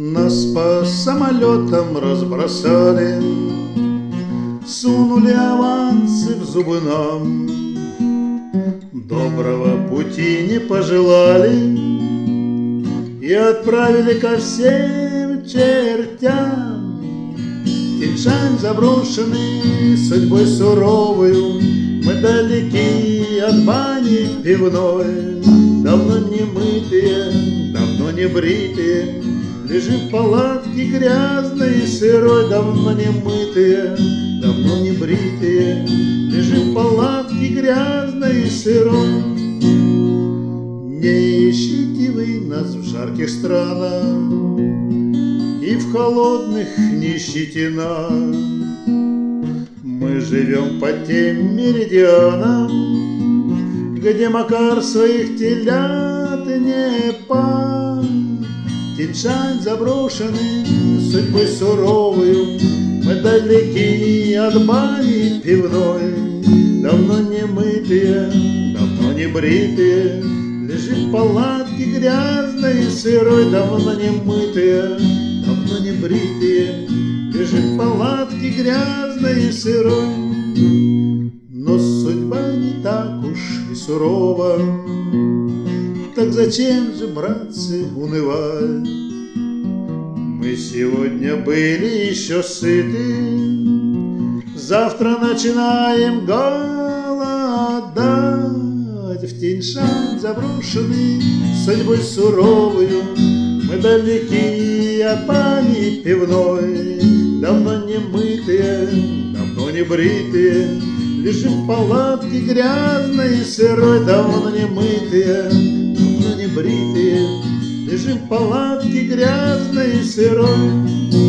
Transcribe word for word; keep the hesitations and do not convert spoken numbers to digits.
Нас по самолетам разбросали, сунули авансы в зубы нам, доброго пути не пожелали и отправили ко всем чертям. Тянь-Шань заброшенный судьбой суровою, мы далеки от бани пивной, давно не мытые, давно не бритые, лежим в палатке грязной и сырой, давно не мытые, давно не бритые, лежим в палатке грязной и сырой. Не ищите вы нас в жарких странах и в холодных не ищите нас. Мы живем по тем меридианам, где Макар своих телят не пас. Тянь-Шань заброшенный судьбой суровою, мы далеки от бани пивной, давно не мытые, давно не бритые, лежим в палатке грязной и сырой, давно не мытые, давно не бритые, лежим в палатке грязной и сырой. Но судьба не так уж и сурова, так зачем же, братцы, унывать? Мы сегодня были еще сыты, завтра начинаем голодать. В Тянь-Шань заброшенный судьбой суровою, мы далеки от бани пивной, давно не мытые, давно не бритые, лежим в палатке грязной и сырой, давно не мытые, давно не бритые, лежим в палатке грязной и сырой.